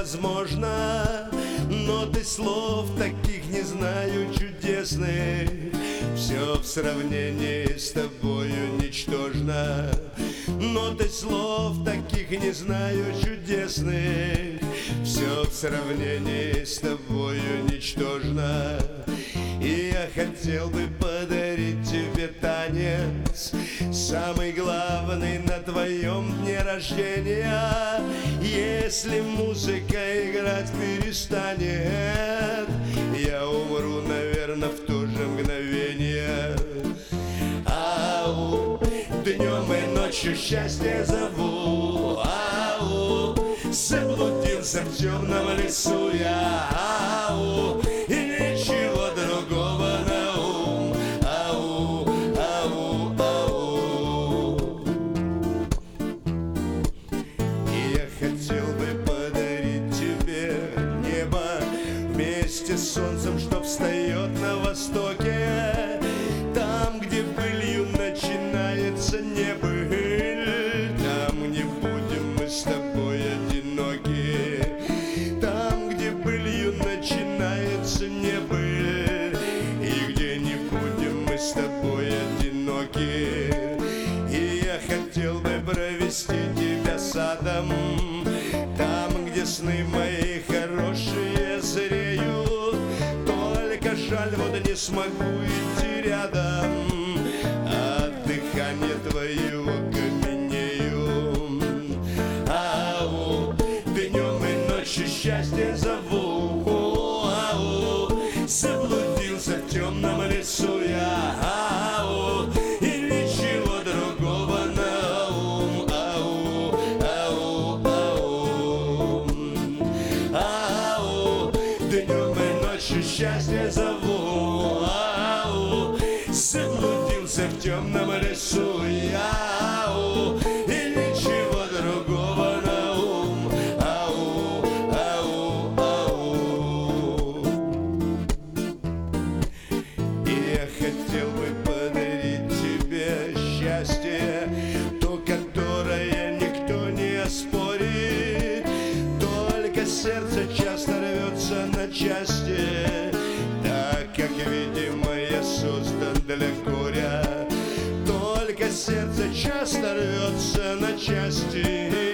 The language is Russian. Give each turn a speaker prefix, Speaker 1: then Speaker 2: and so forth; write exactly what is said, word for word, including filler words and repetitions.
Speaker 1: невозможно. Ноты слов таких не знаю чудесных, все в сравнении с тобою ничтожно. Ноты слов таких не знаю чудесных, все в сравнении с тобою ничтожно. И я хотел бы подарить тебе танец, самый главный на твоем дне рождения. Если музыка играть перестанет, я умру, наверное, в то же мгновение. Ау, днем и ночью счастье зову. Ау, заблудился в темном лесу я. Ау, и ничего другого на ум. Ау, ау, ау. И я хотел бы подарить тебе небо вместе с солнцем, что встает на востоке. Там, где былью начинается небыль, там не будем мы с тобой одиноки. Там, где былью начинается небыль, и где не будем мы с тобой одиноки. И я хотел бы провести тебя садом, там, где сны мои хорошие зреют. Только жаль, вот не смогу идти рядом, от дыхания твоего каменею. Ау, днем и ночью счастье зову. Ау, заблудился в темном лесу я. Ау, и ничего другого на ум. Ау, ау, ау. Ау, днем и ночью счастье зову. Ау, заблудился в темном лесу я. Ау, и ничего другого на ум. Ау, ау, ау. И я хотел бы подарить тебе счастье, то, которое никто не оспорит. Только сердце часто рвется на части, так как, видимо, я создан для горя. Только сердце часто рвется на части,